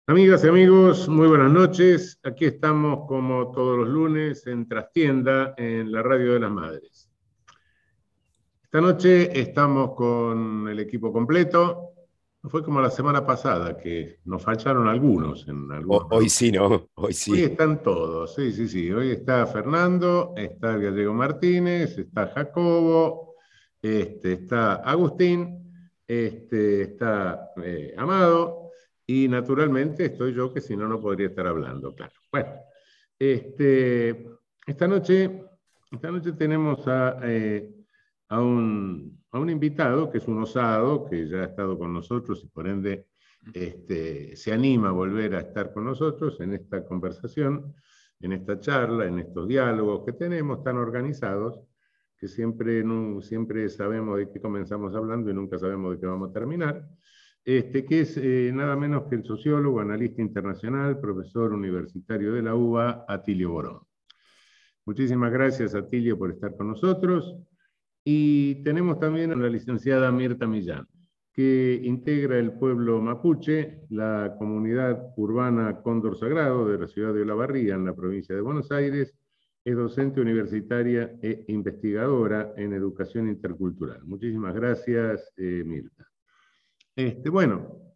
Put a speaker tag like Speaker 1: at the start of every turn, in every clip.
Speaker 1: Amigas y amigos, muy buenas noches. Aquí estamos como todos los lunes en Trastienda, en la Radio de las Madres. Esta noche estamos con el equipo completo. No fue como la semana pasada, que nos faltaron algunos en algunos
Speaker 2: Hoy
Speaker 1: programas.
Speaker 2: sí, ¿no? Hoy
Speaker 1: Hoy
Speaker 2: sí.
Speaker 1: están todos, sí, sí, sí. Hoy está Fernando, está el Gallego Martínez, está Jacobo, está Agustín, está Amado, y naturalmente estoy yo, que si no, no podría estar hablando, claro. Bueno, este, esta noche, esta noche tenemos a un invitado que es un osado, que ya ha estado con nosotros y por ende se anima a volver a estar con nosotros en esta conversación, en esta charla, en estos diálogos que tenemos tan organizados, que siempre, no, siempre sabemos de qué comenzamos hablando y nunca sabemos de qué vamos a terminar, que es nada menos que el sociólogo, analista internacional, profesor universitario de la UBA, Atilio Borón. Muchísimas gracias, Atilio, por estar con nosotros. Y tenemos también a la licenciada Mirta Millán, que integra el pueblo mapuche, la comunidad urbana Cóndor Sagrado de la ciudad de Olavarría, en la provincia de Buenos Aires. Es docente universitaria e investigadora en educación intercultural. Muchísimas gracias, Mirta. Bueno,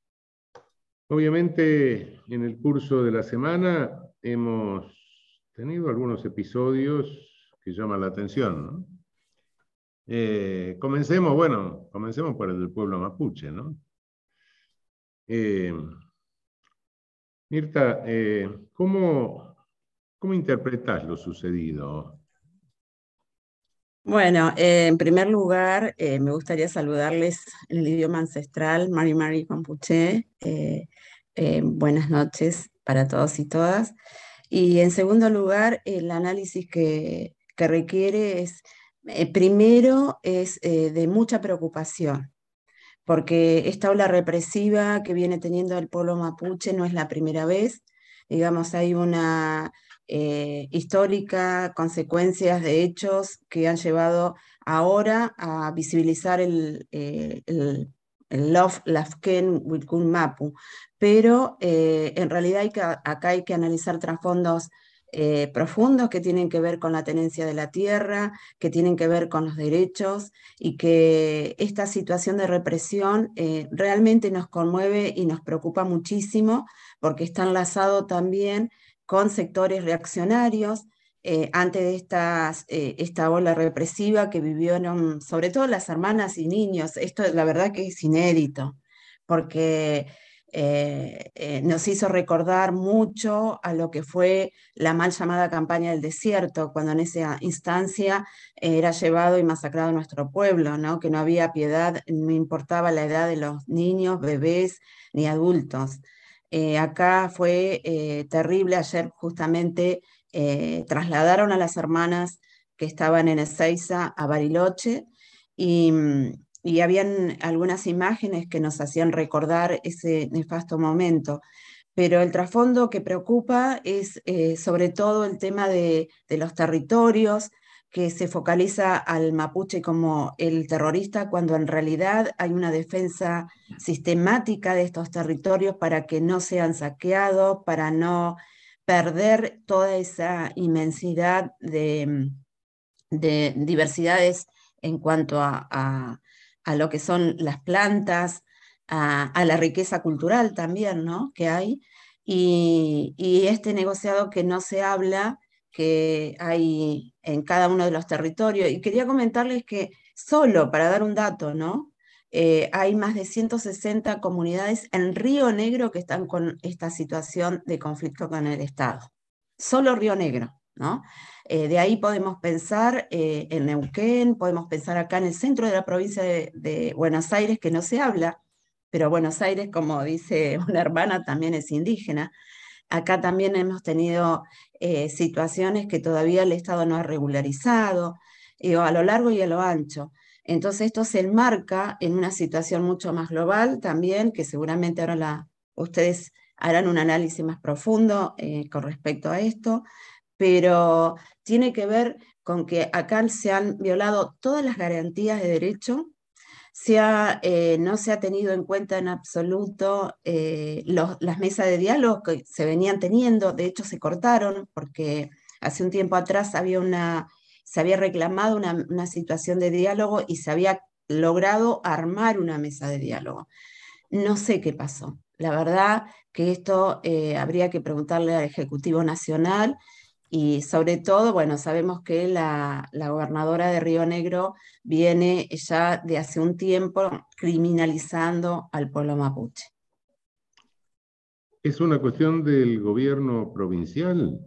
Speaker 1: obviamente en el curso de la semana hemos tenido algunos episodios que llaman la atención, ¿no? Comencemos por el del pueblo mapuche, ¿no? Eh, Mirta, ¿cómo interpretás lo sucedido?
Speaker 3: Bueno, en primer lugar, me gustaría saludarles en el idioma ancestral, Mari Mari Campuché. Buenas noches para todos y todas. Y en segundo lugar, el análisis que requiere es, primero, es de mucha preocupación, porque esta ola represiva que viene teniendo el pueblo mapuche no es la primera vez. Digamos, hay una histórica consecuencias de hechos que han llevado ahora a visibilizar el Love Lafken Wilkun Mapu, pero en realidad acá hay que analizar trasfondos profundos que tienen que ver con la tenencia de la tierra, que tienen que ver con los derechos, y que esta situación de represión realmente nos conmueve y nos preocupa muchísimo, porque está enlazado también con sectores reaccionarios ante esta ola represiva que vivieron sobre todo las hermanas y niños. Esto la verdad que es inédito, porque nos hizo recordar mucho a lo que fue la mal llamada campaña del desierto, cuando en esa instancia era llevado y masacrado nuestro pueblo, ¿no? Que no había piedad, no importaba la edad de los niños, bebés ni adultos. Acá fue terrible. Ayer justamente trasladaron a las hermanas que estaban en Ezeiza a Bariloche, y, y habían algunas imágenes que nos hacían recordar ese nefasto momento. Pero el trasfondo que preocupa es sobre todo el tema de los territorios, que se focaliza al mapuche como el terrorista, cuando en realidad hay una defensa sistemática de estos territorios para que no sean saqueados, para no perder toda esa inmensidad de diversidades en cuanto a lo que son las plantas, a la riqueza cultural también, ¿no? Que hay, y este negociado que no se habla, que hay en cada uno de los territorios. Y quería comentarles que solo para dar un dato, ¿no? Hay más de 160 comunidades en Río Negro que están con esta situación de conflicto con el Estado. Solo Río Negro, ¿no? De ahí podemos pensar en Neuquén, podemos pensar acá en el centro de la provincia de Buenos Aires, que no se habla, pero Buenos Aires, como dice una hermana, también es indígena. Acá también hemos tenido situaciones que todavía el Estado no ha regularizado, a lo largo y a lo ancho. Entonces esto se enmarca en una situación mucho más global también, que seguramente ahora ustedes harán un análisis más profundo con respecto a esto, pero tiene que ver con que acá se han violado todas las garantías de derecho, no se ha tenido en cuenta en absoluto las mesas de diálogo que se venían teniendo. De hecho se cortaron porque hace un tiempo atrás se había reclamado una situación de diálogo y se había logrado armar una mesa de diálogo. No sé qué pasó. La verdad que esto habría que preguntarle al Ejecutivo Nacional y sobre todo, bueno, sabemos que la gobernadora de Río Negro viene ya de hace un tiempo criminalizando al pueblo mapuche.
Speaker 1: ¿Es una cuestión del gobierno provincial?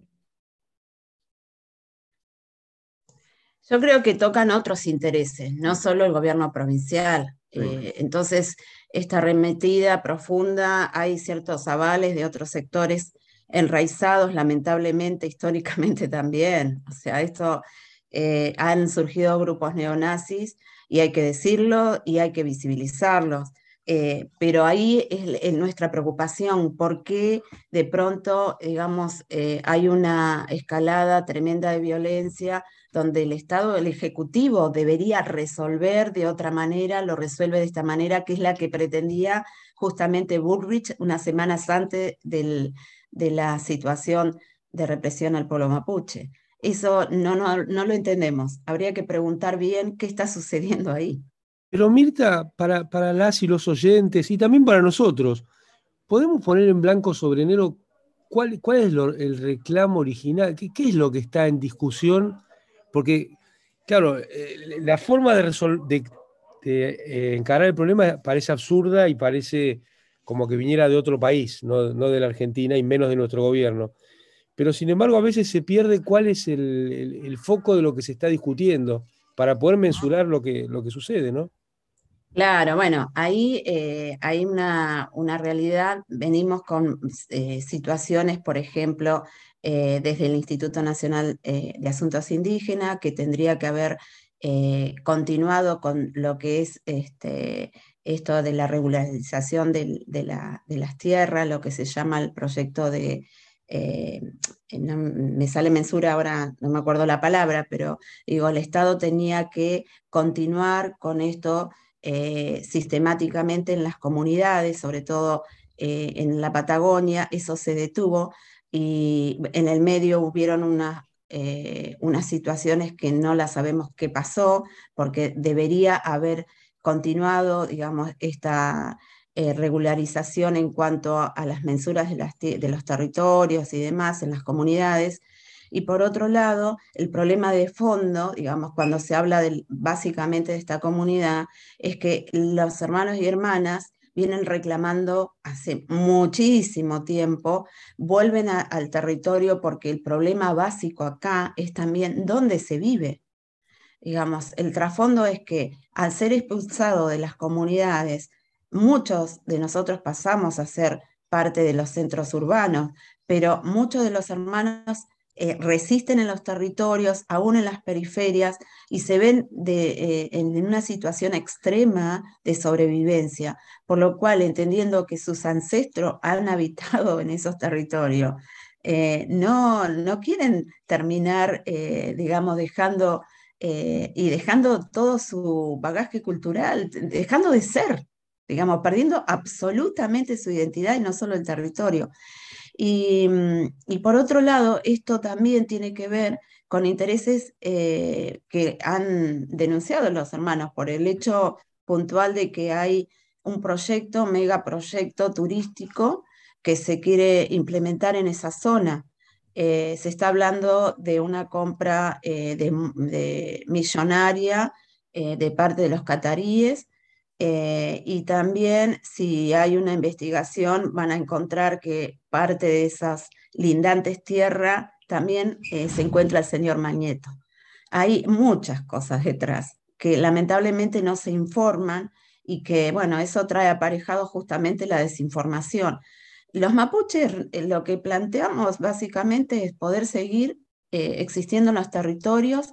Speaker 3: Yo creo que tocan otros intereses, no solo el gobierno provincial.
Speaker 1: Sí.
Speaker 3: Entonces, esta arremetida profunda, hay ciertos avales de otros sectores enraizados, lamentablemente, históricamente también. O sea, han surgido grupos neonazis y hay que decirlo y hay que visibilizarlos. Pero ahí es nuestra preocupación, porque de pronto, digamos, hay una escalada tremenda de violencia donde el Estado, el Ejecutivo debería resolver de otra manera, lo resuelve de esta manera, que es la que pretendía justamente Bullrich unas semanas antes de la situación de represión al pueblo mapuche. Eso no lo entendemos. Habría que preguntar bien qué está sucediendo ahí.
Speaker 2: Pero Mirta, para las y los oyentes y también para nosotros, ¿podemos poner en blanco sobre negro cuál es el reclamo original? ¿Qué es lo que está en discusión? Porque, claro, la forma de encarar el problema parece absurda y parece como que viniera de otro país, no de la Argentina y menos de nuestro gobierno. Pero sin embargo, a veces se pierde cuál es el foco de lo que se está discutiendo para poder mensurar lo que sucede, ¿no?
Speaker 3: Claro, bueno, ahí hay una realidad. Venimos con situaciones, por ejemplo, desde el Instituto Nacional de Asuntos Indígenas, que tendría que haber continuado con lo que es esto de la regularización de las tierras, lo que se llama el proyecto eh, me sale mensura ahora, no me acuerdo la palabra, pero digo, el Estado tenía que continuar con esto sistemáticamente en las comunidades, sobre todo en la Patagonia. Eso se detuvo y en el medio hubieron unas situaciones que no las sabemos qué pasó, porque debería haber continuado, digamos, esta regularización en cuanto a las mensuras de los territorios y demás en las comunidades. Y por otro lado, el problema de fondo, digamos, cuando se habla básicamente de esta comunidad, es que los hermanos y hermanas vienen reclamando hace muchísimo tiempo, vuelven al territorio porque el problema básico acá es también dónde se vive. Digamos, el trasfondo es que al ser expulsado de las comunidades, muchos de nosotros pasamos a ser parte de los centros urbanos, pero muchos de los hermanos resisten en los territorios, aún en las periferias, y se ven en una situación extrema de sobrevivencia, por lo cual, entendiendo que sus ancestros han habitado en esos territorios, no quieren terminar, digamos, dejando todo su bagaje cultural, dejando de ser, digamos, perdiendo absolutamente su identidad y no solo el territorio. Y por otro lado, esto también tiene que ver con intereses que han denunciado los hermanos por el hecho puntual de que hay un proyecto, megaproyecto turístico que se quiere implementar en esa zona. Se está hablando de una compra de millonaria de parte de los cataríes, y también si hay una investigación van a encontrar que parte de esas lindantes tierras también se encuentra el señor Mañeto. Hay muchas cosas detrás que lamentablemente no se informan y que, bueno, eso trae aparejado justamente la desinformación. Los mapuches, lo que planteamos básicamente es poder seguir existiendo en los territorios,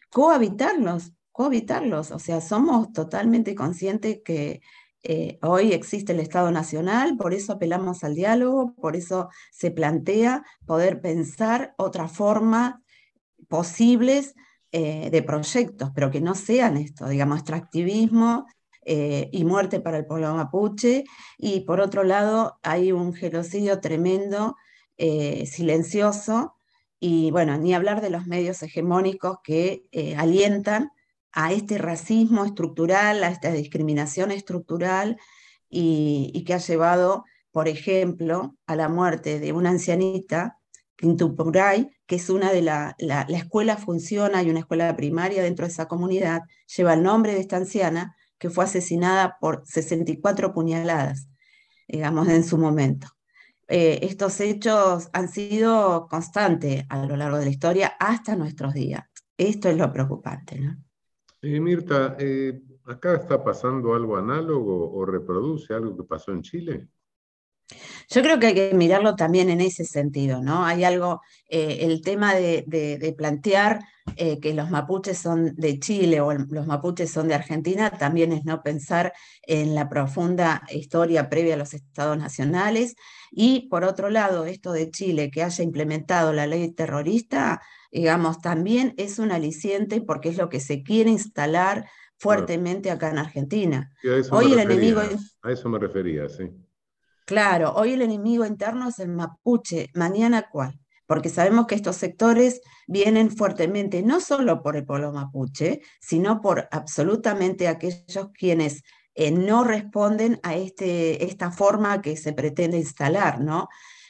Speaker 3: cohabitarlos. O sea, somos totalmente conscientes que hoy existe el Estado Nacional, por eso apelamos al diálogo, por eso se plantea poder pensar otra forma posibles de proyectos, pero que no sean esto, digamos, extractivismo y muerte para el pueblo mapuche, y por otro lado hay un genocidio tremendo, silencioso, y bueno, ni hablar de los medios hegemónicos que alientan a este racismo estructural, a esta discriminación estructural, y que ha llevado, por ejemplo, a la muerte de una ancianita, Quintupuray, que es una de la escuela funciona, hay una escuela primaria dentro de esa comunidad, lleva el nombre de esta anciana, que fue asesinada por 64 puñaladas, digamos, en su momento. Estos hechos han sido constantes a lo largo de la historia hasta nuestros días. Esto es lo preocupante, ¿no?
Speaker 1: Mirta, ¿acá está pasando algo análogo o reproduce algo que pasó en Chile?
Speaker 3: Yo creo que hay que mirarlo también en ese sentido, ¿no? Hay algo, el tema de plantear que los mapuches son de Chile o los mapuches son de Argentina, también es no pensar en la profunda historia previa a los estados nacionales. Y por otro lado, esto de Chile, que haya implementado la ley terrorista, digamos, también es un aliciente porque es lo que se quiere instalar
Speaker 1: Claro.
Speaker 3: fuertemente acá en Argentina.
Speaker 1: Y a eso me
Speaker 3: Hoy el enemigo...
Speaker 1: refería, a eso me refería, sí.
Speaker 3: Claro, hoy el enemigo interno es el mapuche, mañana cuál, porque sabemos que estos sectores vienen fuertemente, no solo por el pueblo mapuche, sino por absolutamente aquellos quienes no responden a esta forma que se pretende instalar, ¿no?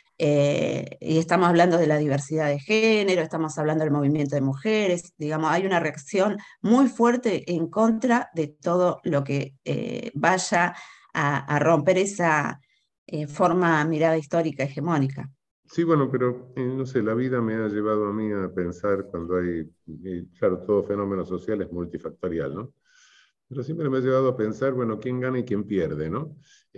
Speaker 3: Y estamos hablando de la diversidad de género, estamos hablando del movimiento de mujeres, digamos, hay una reacción muy fuerte en contra de todo lo que vaya a romper esa forma mirada histórica hegemónica.
Speaker 1: Sí, bueno, pero no sé, la vida me ha llevado a mí a pensar cuando hay, claro, todo fenómeno social es multifactorial, ¿no? Pero siempre me ha llevado a pensar, bueno, quién gana y quién pierde, ¿no?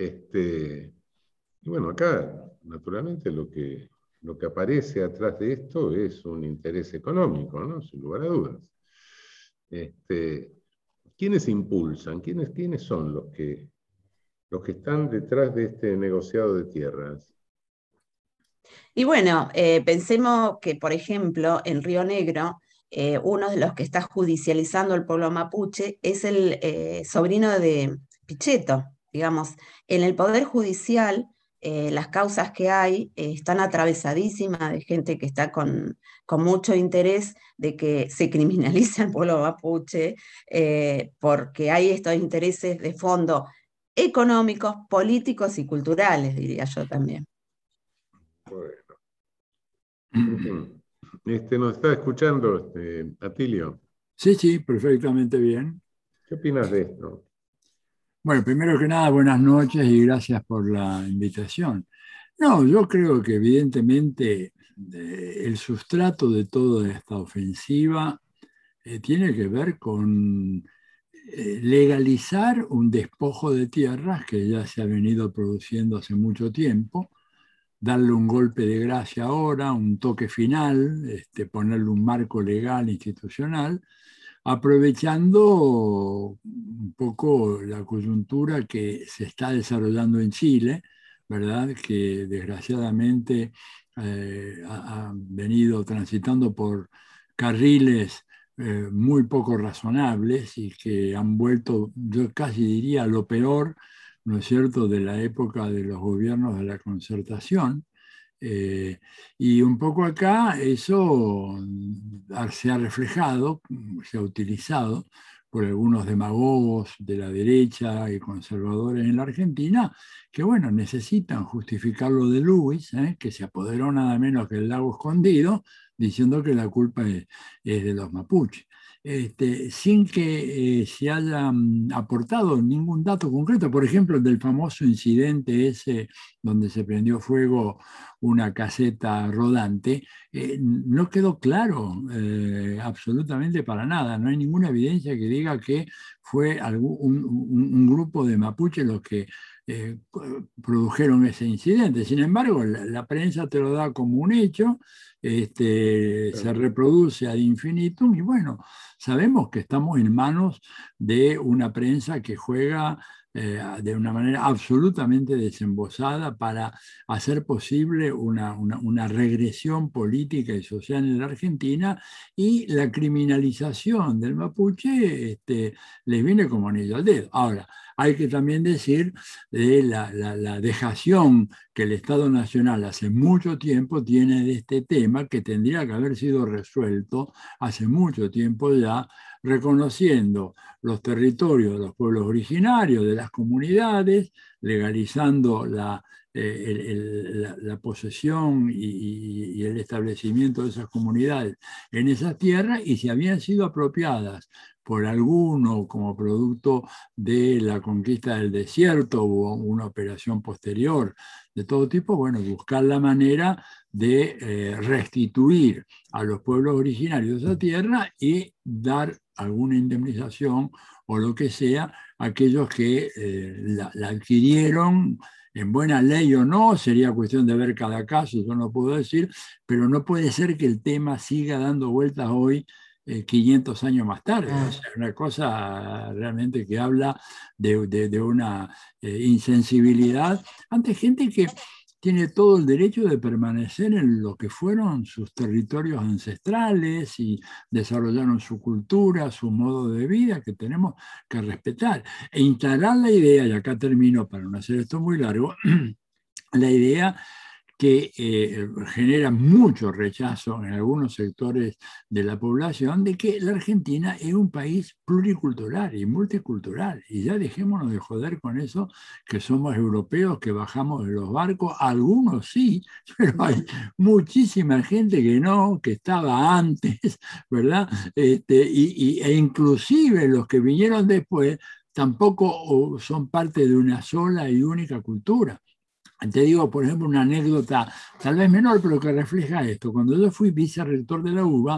Speaker 1: Y bueno, acá, naturalmente, lo que aparece atrás de esto es un interés económico, ¿no? Sin lugar a dudas. ¿Quiénes impulsan? ¿Quiénes son los que están detrás de este negociado de tierras?
Speaker 3: Y bueno, pensemos que, por ejemplo, en Río Negro, uno de los que está judicializando el pueblo mapuche es el sobrino de Pichetto, digamos. En el Poder Judicial, las causas que hay están atravesadísimas de gente que está con mucho interés de que se criminalice al pueblo mapuche, porque hay estos intereses de fondo económicos, políticos y culturales, diría yo también.
Speaker 1: Bueno. Nos está escuchando, Atilio.
Speaker 4: Sí, sí, perfectamente bien.
Speaker 1: ¿Qué opinas de esto?
Speaker 4: Bueno, primero que nada, buenas noches y gracias por la invitación. No, yo creo que evidentemente el sustrato de toda esta ofensiva tiene que ver con legalizar un despojo de tierras que ya se ha venido produciendo hace mucho tiempo, darle un golpe de gracia ahora, un toque final, ponerle un marco legal institucional, aprovechando un poco la coyuntura que se está desarrollando en Chile, ¿verdad? Que desgraciadamente ha venido transitando por carriles muy poco razonables y que han vuelto, yo casi diría, lo peor, ¿no es cierto?, de la época de los gobiernos de la concertación. Y un poco acá eso se ha reflejado, se ha utilizado por algunos demagogos de la derecha y conservadores en la Argentina, que bueno, necesitan justificar lo de Luis, que se apoderó nada menos que el lago escondido, diciendo que la culpa es de los mapuches. Sin que se haya aportado ningún dato concreto, por ejemplo, del famoso incidente ese donde se prendió fuego una caseta rodante, no quedó claro absolutamente para nada. No hay ninguna evidencia que diga que fue un grupo de mapuches los que produjeron ese incidente. Sin embargo, la prensa te lo da como un hecho, se reproduce ad infinitum y bueno, sabemos que estamos en manos de una prensa que juega de una manera absolutamente desembosada para hacer posible una regresión política y social en la Argentina, y la criminalización del mapuche les viene como anillo al dedo. Ahora, hay que también decir de la dejación que el Estado Nacional hace mucho tiempo tiene de este tema, que tendría que haber sido resuelto hace mucho tiempo ya, reconociendo los territorios de los pueblos originarios, de las comunidades, legalizando la posesión y el establecimiento de esas comunidades en esas tierras, y si habían sido apropiadas por alguno como producto de la conquista del desierto o una operación posterior de todo tipo, bueno, buscar la manera de restituir a los pueblos originarios de esa tierra y dar alguna indemnización o lo que sea a aquellos que la adquirieron en buena ley o no, sería cuestión de ver cada caso, yo no puedo decir, pero no puede ser que el tema siga dando vueltas hoy 500 años más tarde. O sea, una cosa realmente que habla de una insensibilidad ante gente que tiene todo el derecho de permanecer en lo que fueron sus territorios ancestrales y desarrollaron su cultura, su modo de vida, que tenemos que respetar. E instalar la idea, y acá termino para no hacer esto muy largo, la idea que genera mucho rechazo en algunos sectores de la población de que la Argentina es un país pluricultural y multicultural. Y ya dejémonos de joder con eso, que somos europeos, que bajamos de los barcos. Algunos sí, pero hay muchísima gente que no, que estaba antes, ¿verdad? E inclusive los que vinieron después tampoco son parte de una sola y única cultura. Te digo, por ejemplo, una anécdota tal vez menor, pero que refleja esto. Cuando yo fui vicerrector de la UBA,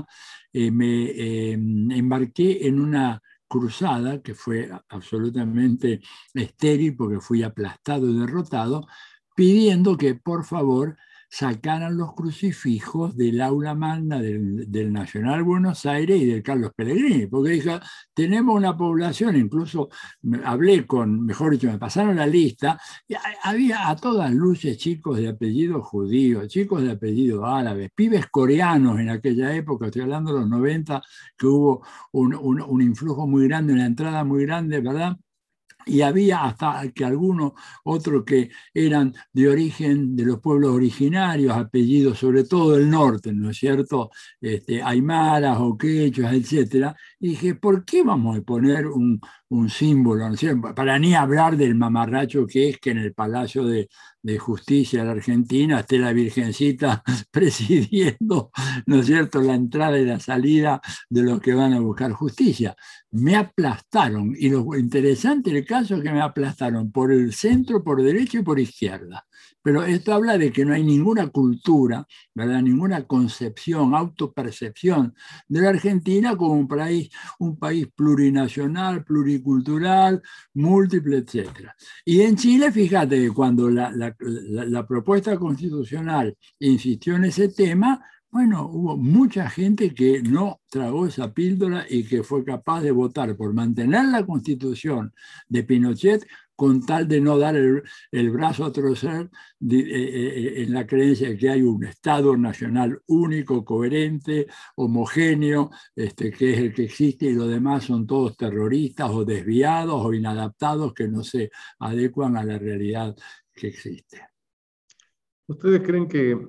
Speaker 4: me embarqué en una cruzada que fue absolutamente estéril porque fui aplastado y derrotado, pidiendo que por favor sacaran los crucifijos del aula magna del Nacional Buenos Aires y del Carlos Pellegrini, porque dije, tenemos una población, incluso hablé con, mejor dicho, me pasaron la lista, y había a todas luces chicos de apellido judío, chicos de apellido árabe, pibes coreanos en aquella época, estoy hablando de los 90, que hubo un influjo muy grande, una entrada muy grande, ¿verdad? Y había hasta que algunos otros que eran de origen de los pueblos originarios, apellidos sobre todo del norte, ¿no es cierto? Aymaras o quechuas, etc. Y dije, ¿por qué vamos a poner un símbolo? ¿No es cierto? Para ni hablar del mamarracho que es que en el Palacio de Justicia de la Argentina esté la Virgencita presidiendo, ¿no es cierto?, la entrada y la salida de los que van a buscar justicia. Me aplastaron, y lo interesante del caso es que me aplastaron por el centro, por derecha y por izquierda. Pero esto habla de que no hay ninguna cultura, ¿verdad?, ninguna concepción, autopercepción de la Argentina como un país plurinacional, pluricultural, múltiple, etc. Y en Chile, fíjate que cuando la propuesta constitucional insistió en ese tema, bueno, hubo mucha gente que no tragó esa píldora y que fue capaz de votar por mantener la constitución de Pinochet con tal de no dar el brazo a torcer en la creencia de que hay un Estado nacional único, coherente, homogéneo, que es el que existe, y los demás son todos terroristas o desviados o inadaptados que no se adecuan a la realidad que existe.
Speaker 1: ¿Ustedes creen que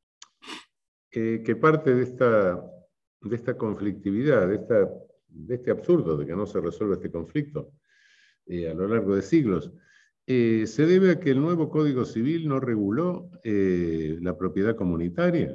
Speaker 1: parte de esta conflictividad, de este absurdo de que no se resuelva este conflicto a lo largo de siglos, se debe a que el nuevo Código Civil no reguló la propiedad comunitaria?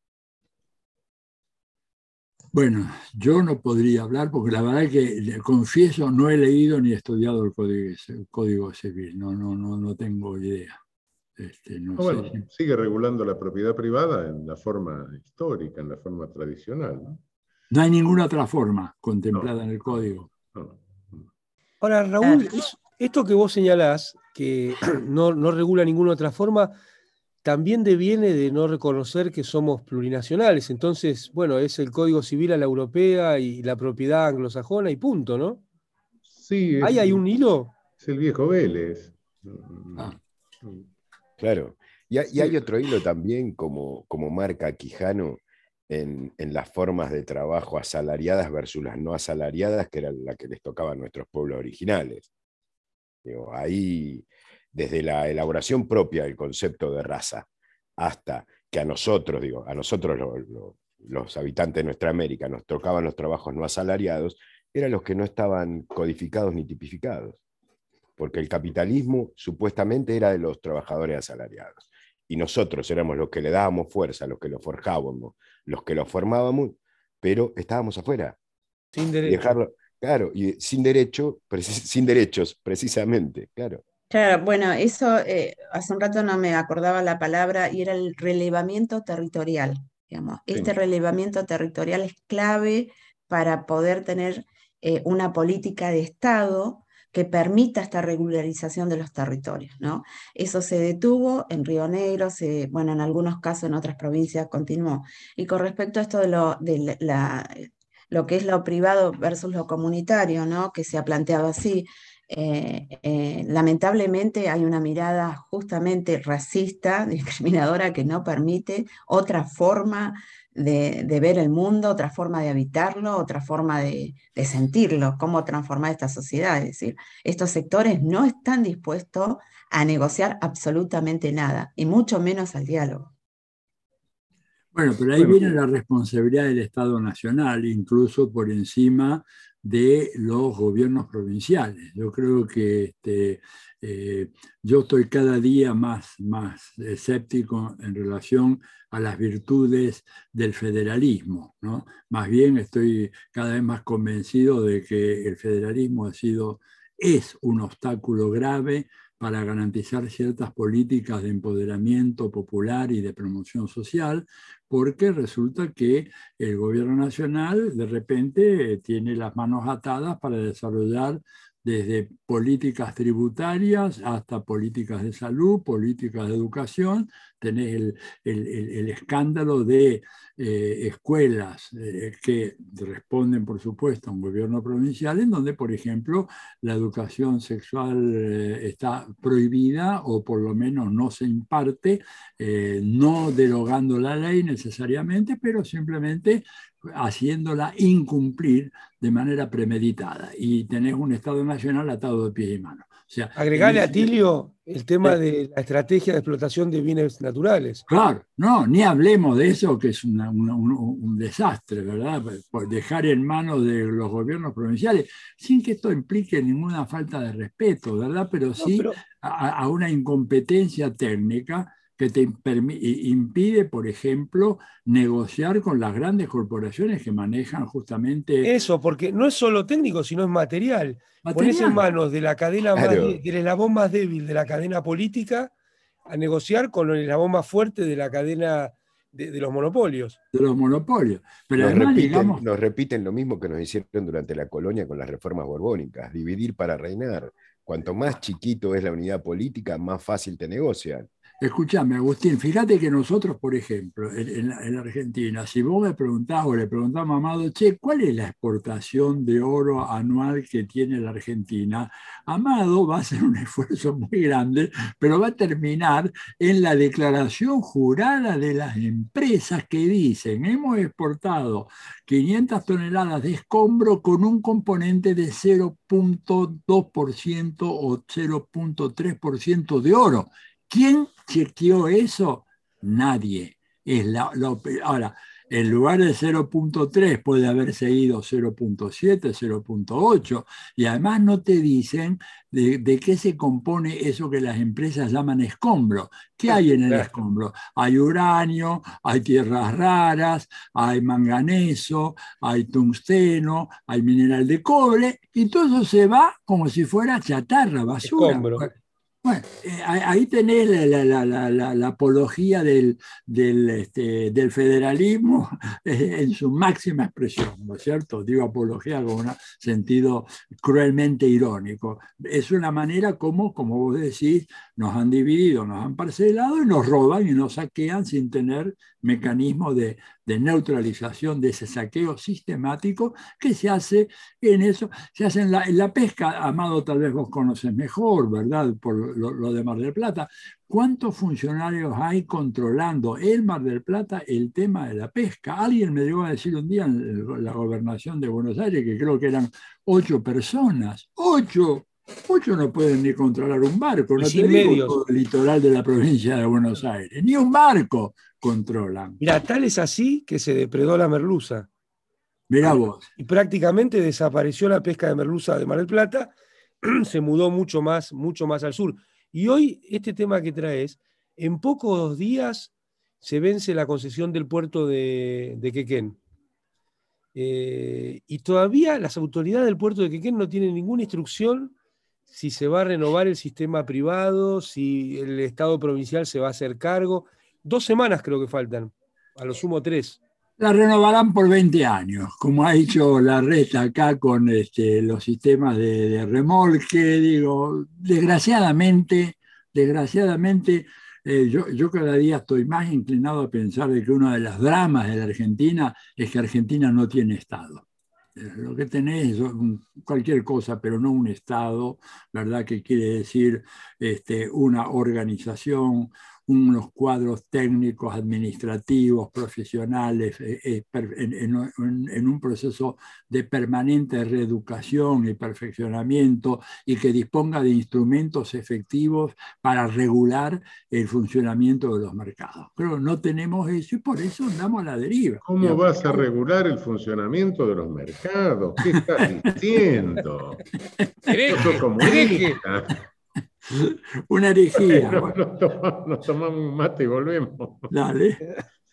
Speaker 4: Bueno, yo no podría hablar porque la verdad es que, confieso, no he leído ni estudiado el Código Civil, no tengo idea.
Speaker 1: Bueno, sigue regulando la propiedad privada en la forma histórica, en la forma tradicional, ¿no?
Speaker 4: No hay ninguna otra forma contemplada en el Código.
Speaker 1: No.
Speaker 2: Ahora, Raúl, esto que vos señalás, que no regula ninguna otra forma, también deviene de no reconocer que somos plurinacionales. Entonces, bueno, es el Código Civil a la europea y la propiedad anglosajona y punto, ¿no?
Speaker 1: Sí,
Speaker 2: ¿Hay un hilo?
Speaker 1: Es el viejo Vélez.
Speaker 5: Claro. Y hay otro hilo también, como marca Quijano, en las formas de trabajo asalariadas versus las no asalariadas, que era la que les tocaba a nuestros pueblos originales. Digo, ahí, desde la elaboración propia del concepto de raza, hasta que a nosotros, los habitantes de nuestra América, nos tocaban los trabajos no asalariados, eran los que no estaban codificados ni tipificados, porque el capitalismo supuestamente era de los trabajadores asalariados, y nosotros éramos los que le dábamos fuerza, los que lo forjábamos, los que lo formábamos, pero estábamos afuera.
Speaker 2: Sin derecho.
Speaker 5: Dejarlo, claro, y sin derechos, precisamente, claro.
Speaker 3: Claro, bueno, eso hace un rato no me acordaba la palabra y era el relevamiento territorial, digamos. Este
Speaker 5: Sí.
Speaker 3: relevamiento territorial es clave para poder tener una política de Estado que permita esta regularización de los territorios, ¿no? Eso se detuvo en Río Negro, bueno, en algunos casos en otras provincias continuó. Y con respecto a esto lo que es lo privado versus lo comunitario, ¿no? Que se ha planteado así. Lamentablemente hay una mirada justamente racista, discriminadora, que no permite otra forma de ver el mundo, otra forma de habitarlo, otra forma de sentirlo, cómo transformar esta sociedad. Es decir, estos sectores no están dispuestos a negociar absolutamente nada, y mucho menos al diálogo.
Speaker 4: Bueno, pero ahí viene la responsabilidad del Estado Nacional, incluso por encima de los gobiernos provinciales. Yo creo que yo estoy cada día más escéptico en relación a las virtudes del federalismo, ¿no? Más bien estoy cada vez más convencido de que el federalismo es un obstáculo grave para garantizar ciertas políticas de empoderamiento popular y de promoción social, porque resulta que el gobierno nacional de repente tiene las manos atadas para desarrollar desde políticas tributarias hasta políticas de salud, políticas de educación. Tenés el escándalo de escuelas que responden, por supuesto, a un gobierno provincial, en donde, por ejemplo, la educación sexual está prohibida o por lo menos no se imparte, no derogando la ley necesariamente, pero simplemente haciéndola incumplir de manera premeditada. Y tenés un Estado Nacional atado de pies y manos. O sea,
Speaker 2: agregale a Tilio el tema de la estrategia de explotación de bienes naturales.
Speaker 4: Claro, no, ni hablemos de eso, que es un desastre, ¿verdad? Por dejar en manos de los gobiernos provinciales, sin que esto implique ninguna falta de respeto, ¿verdad? Pero sí a una incompetencia técnica que te impide, por ejemplo, negociar con las grandes corporaciones que manejan justamente...
Speaker 2: Eso, porque no es solo técnico, sino es material. Ponés en manos de la cadena del eslabón más débil de la cadena política a negociar con el eslabón más fuerte de la cadena de los monopolios.
Speaker 4: De los monopolios. Pero además,
Speaker 5: nos repiten lo mismo que nos hicieron durante la colonia con las reformas borbónicas, dividir para reinar. Cuanto más chiquito es la unidad política, más fácil te negocian.
Speaker 4: Escúchame, Agustín, fíjate que nosotros, por ejemplo, en la Argentina, si vos me preguntás o le preguntás a Amado, che, ¿cuál es la exportación de oro anual que tiene la Argentina? Amado va a hacer un esfuerzo muy grande, pero va a terminar en la declaración jurada de las empresas que dicen, hemos exportado 500 toneladas de escombro con un componente de 0.2% o 0.3% de oro. ¿Quién chequeó eso? Nadie. Ahora, en lugar de 0.3 puede haber seguido 0.7, 0.8, y además no te dicen de qué se compone eso que las empresas llaman escombro. ¿Qué hay en el escombro? Hay uranio, hay tierras raras, hay manganeso, hay tungsteno, hay mineral de cobre, y todo eso se va como si fuera chatarra, basura.
Speaker 2: Escombro.
Speaker 4: Bueno, ahí tenés la apología del federalismo en su máxima expresión, ¿no es cierto? Digo apología con un sentido cruelmente irónico. Es una manera como vos decís, nos han dividido, nos han parcelado y nos roban y nos saquean sin tener mecanismos de neutralización de ese saqueo sistemático que se hace en eso, se hace en la pesca. Amado, tal vez vos conoces mejor, ¿verdad? Por lo de Mar del Plata. ¿Cuántos funcionarios hay controlando en Mar del Plata el tema de la pesca? Alguien me llegó a decir un día en la gobernación de Buenos Aires que creo que eran 8 personas. ¡8! Muchos no pueden ni controlar un barco,
Speaker 2: Y
Speaker 4: no
Speaker 2: sin
Speaker 4: te digo
Speaker 2: medios.
Speaker 4: todo el litoral de la provincia de Buenos Aires, ni un barco controlan.
Speaker 2: Mira, tal es así que se depredó la merluza.
Speaker 4: Mirá vos.
Speaker 2: Y prácticamente desapareció la pesca de merluza de Mar del Plata, se mudó mucho más al sur. Y hoy este tema que traes, en pocos días se vence la concesión del puerto de Quequén. Y todavía las autoridades del puerto de Quequén no tienen ninguna instrucción si se va a renovar el sistema privado, si el Estado provincial se va a hacer cargo. 2 semanas creo que faltan, a lo sumo 3.
Speaker 4: La renovarán por 20 años, como ha dicho la reta acá con los sistemas de remolque. Digo, desgraciadamente, yo cada día estoy más inclinado a pensar de que uno de los dramas de la Argentina es que Argentina no tiene Estado. Lo que tenés es cualquier cosa, pero no un Estado, ¿verdad? Que quiere decir una organización, unos cuadros técnicos, administrativos, profesionales, en un proceso de permanente reeducación y perfeccionamiento, y que disponga de instrumentos efectivos para regular el funcionamiento de los mercados. Pero no tenemos eso y por eso andamos a la deriva.
Speaker 1: ¿Cómo vas a regular el funcionamiento de los mercados? ¿Qué estás diciendo? Sos comunista.
Speaker 4: Una herejía.
Speaker 1: Bueno, nos tomamos un mate y volvemos.
Speaker 4: Dale.